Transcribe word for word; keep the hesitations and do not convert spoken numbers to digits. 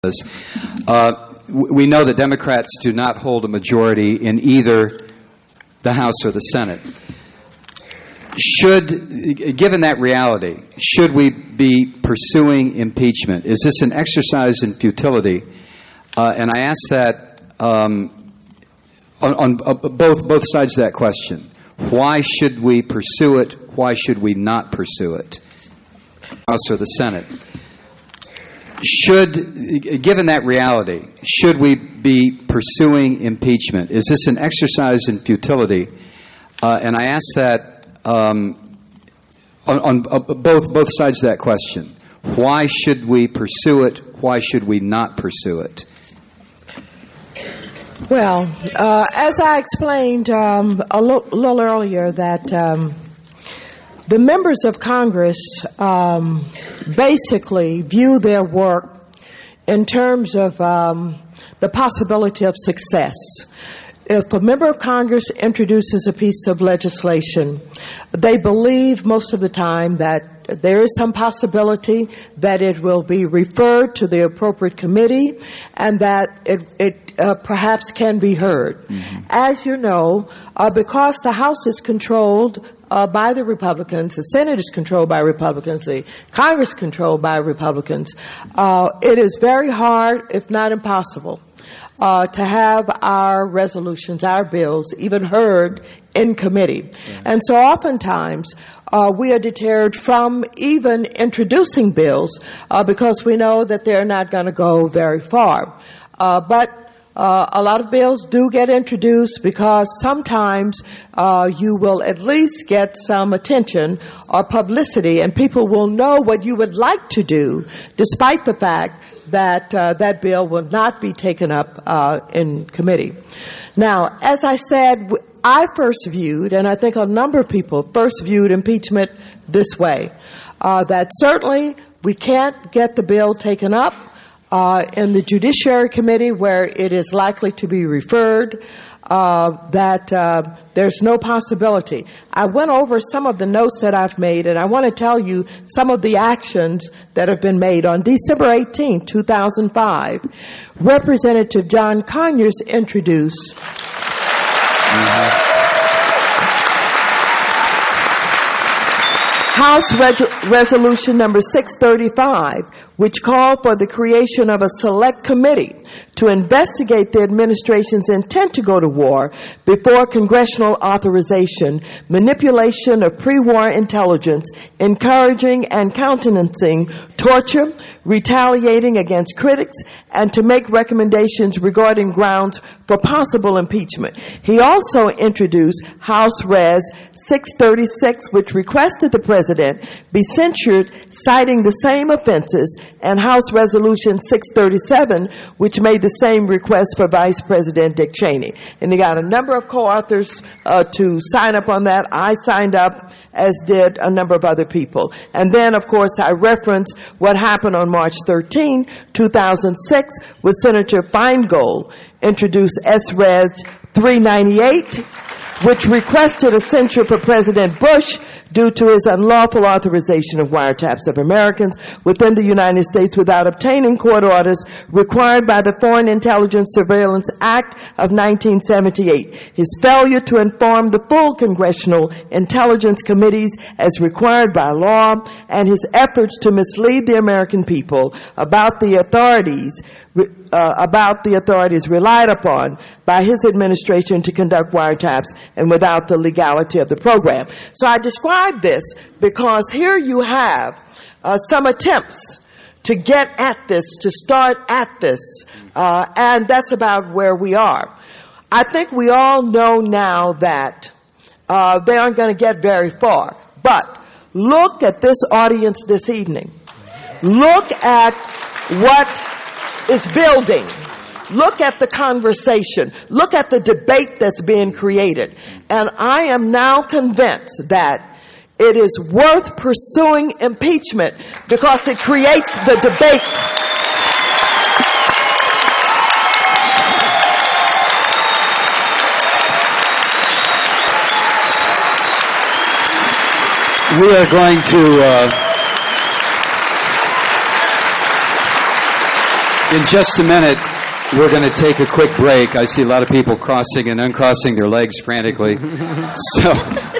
Uh, we know that Democrats do not hold a majority in either the House or the Senate. Should, given that reality, should we be pursuing impeachment? Is this an exercise in futility? Uh, and I ask that um, on, on uh, both both sides of that question. Why should we pursue it? Why should we not pursue it? House or the Senate? Should, given that reality, should we be pursuing impeachment? Is this an exercise in futility? Uh, and I ask that um, on, on uh, both both sides of that question. Why should we pursue it? Why should we not pursue it? Well, uh, as I explained um, a lo- little earlier, that um, the members of Congress um, basically view their work in terms of um, the possibility of success. If a member of Congress introduces a piece of legislation, they believe most of the time that there is some possibility that it will be referred to the appropriate committee and that it, it uh, perhaps can be heard. Mm-hmm. As you know, uh, because the House is controlled uh, by the Republicans, the Senate is controlled by Republicans, the Congress is controlled by Republicans, uh, it is very hard, if not impossible, Uh, to have our resolutions, our bills, even heard in committee. Yeah. And so oftentimes uh, we are deterred from even introducing bills uh, because we know that they're not going to go very far. Uh, but uh, a lot of bills do get introduced because sometimes uh, you will at least get some attention or publicity, and people will know what you would like to do, despite the fact that uh, that bill will not be taken up uh, in committee. Now, as I said, I first viewed, and I think a number of people first viewed impeachment this way, uh, that certainly we can't get the bill taken up uh, in the Judiciary Committee where it is likely to be referred, uh, that uh, there's no possibility. I went over some of the notes that I've made, and I want to tell you some of the actions that have been made. On December eighteenth, two thousand five, Representative John Conyers introduced mm-hmm. House Reg- Resolution number six thirty-five, which called for the creation of a select committee to investigate the administration's intent to go to war before congressional authorization, manipulation of pre-war intelligence, encouraging and countenancing torture, retaliating against critics, and to make recommendations regarding grounds for possible impeachment. He also introduced House Res six thirty-six, which requested the president be censured, citing the same offenses, and House Resolution six thirty-seven, which made the same request for Vice President Dick Cheney. And he got a number of co-authors uh, to sign up on that. I signed up, as did a number of other people. And then, of course, I referenced what happened on March thirteenth, two thousand six, with Senator Feingold introduced S Res three ninety-eight, which requested a censure for President Bush due to his unlawful authorization of wiretaps of Americans within the United States without obtaining court orders required by the Foreign Intelligence Surveillance Act of nineteen seventy-eight. His failure to inform the full congressional intelligence committees as required by law, and his efforts to mislead the American people about the authorities Uh, about the authorities relied upon by his administration to conduct wiretaps and without the legality of the program. So I describe this because here you have uh, some attempts to get at this, to start at this, uh, and that's about where we are. I think we all know now that uh, they aren't going to get very far. But look at this audience this evening. Look at what is building. Look at the conversation. Look at the debate that's being created. And I am now convinced that it is worth pursuing impeachment because it creates the debate. We are going to uh in just a minute, we're going to take a quick break. I see a lot of people crossing and uncrossing their legs frantically. So